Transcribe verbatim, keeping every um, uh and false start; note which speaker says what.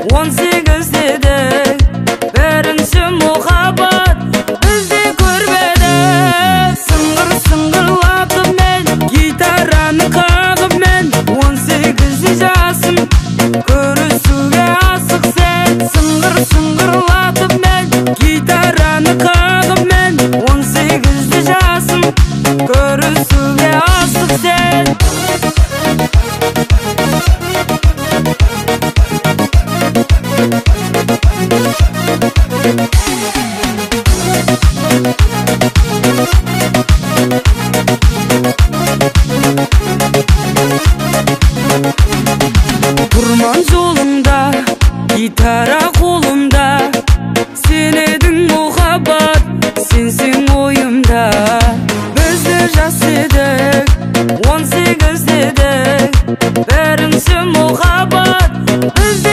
Speaker 1: он сегіздедік, бірінші мұхаббат бізді көрмеді. Сыңғыр сыңғырлатып мен, гитараны қағып мен, он сегізде жасым, көрісуге асық сен. Сыңғыр сыңғырлатып мен, гитараны қағып мен, он сегізде жасым, көрісуге асық сен. Тұрман жолымда, гитара қолымда, сен едің мұхаббат, сенсің ойымда. Бізді жас едік, он сегіздедік, бірінші мұхаббат бізді